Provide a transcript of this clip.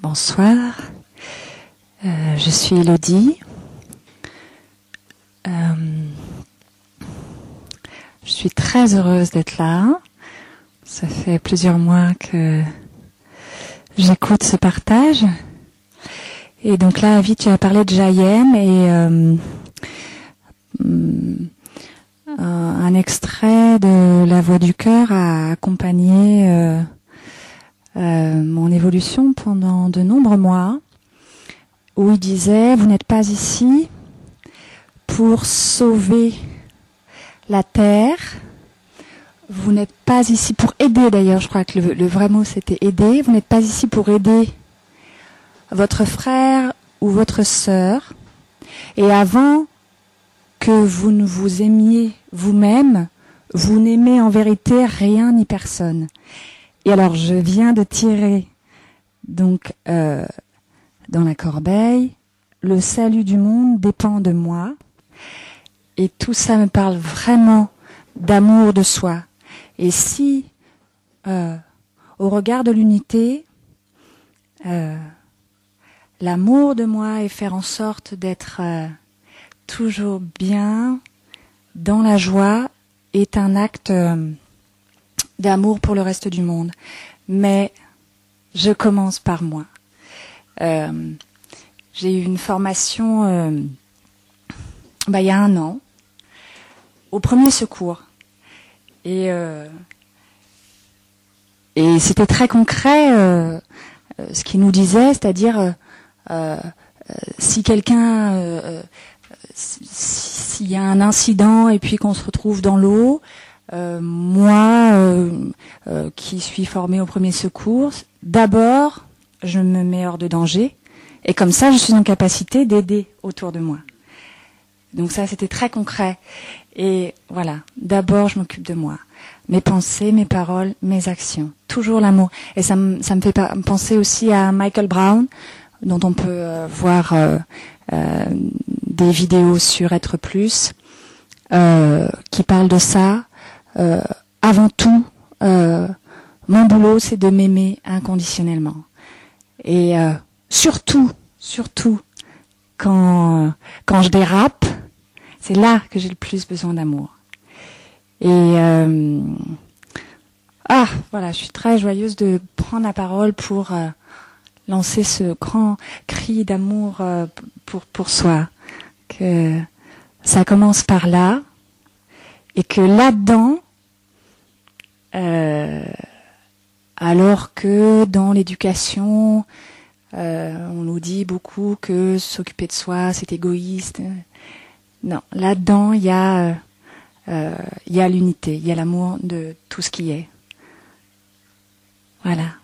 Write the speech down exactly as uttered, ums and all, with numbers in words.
Bonsoir, euh, je suis Elodie. Euh, je suis très heureuse d'être là. Ça fait plusieurs mois que j'écoute ce partage. Et donc là, Avi, tu as parlé de Jayem et euh, un extrait de La Voix du Cœur a accompagné euh, euh, mon évolution pendant de nombreux mois, où il disait « Vous n'êtes pas ici pour sauver la terre, vous n'êtes pas ici pour aider », d'ailleurs, je crois que le, le vrai mot c'était « aider », vous n'êtes pas ici pour aider votre frère ou votre sœur, et avant que vous ne vous aimiez vous-même, vous n'aimez en vérité rien ni personne. Et alors, je viens de tirer, donc, euh, dans la corbeille, le salut du monde dépend de moi. Et tout ça me parle vraiment d'amour de soi. Et si, euh, au regard de l'unité, euh, l'amour de moi est faire en sorte d'être euh, toujours bien, dans la joie, est un acte euh, d'amour pour le reste du monde. Mais je commence par moi. Euh, j'ai eu une formation euh, bah, il y a un an au premier secours. Et, euh, et c'était très concret euh, ce qu'il nous disait, c'est-à-dire euh, euh, si quelqu'un, euh, s'il y a un incident et puis qu'on se retrouve dans l'eau, Euh, moi, euh, euh, qui suis formée au premier secours, d'abord, je me mets hors de danger, et comme ça, je suis en capacité d'aider autour de moi. Donc ça, c'était très concret. Et voilà, d'abord, je m'occupe de moi. Mes pensées, mes paroles, mes actions. Toujours l'amour. Et ça me, ça me fait penser aussi à Michael Brown, dont on peut euh, voir euh, euh, des vidéos sur Être Plus, euh, qui parle de ça. Euh, avant tout, euh, mon boulot, c'est de m'aimer inconditionnellement. Et euh, surtout, surtout, quand quand je dérape, c'est là que j'ai le plus besoin d'amour. Et euh, ah, voilà, je suis très joyeuse de prendre la parole pour euh, lancer ce grand cri d'amour euh, pour pour soi. Que ça commence par là. Et que là-dedans, euh, alors que dans l'éducation, euh, on nous dit beaucoup que s'occuper de soi, c'est égoïste. Non, là-dedans, il y a, euh, il y a l'unité, il y a l'amour de tout ce qui est. Voilà.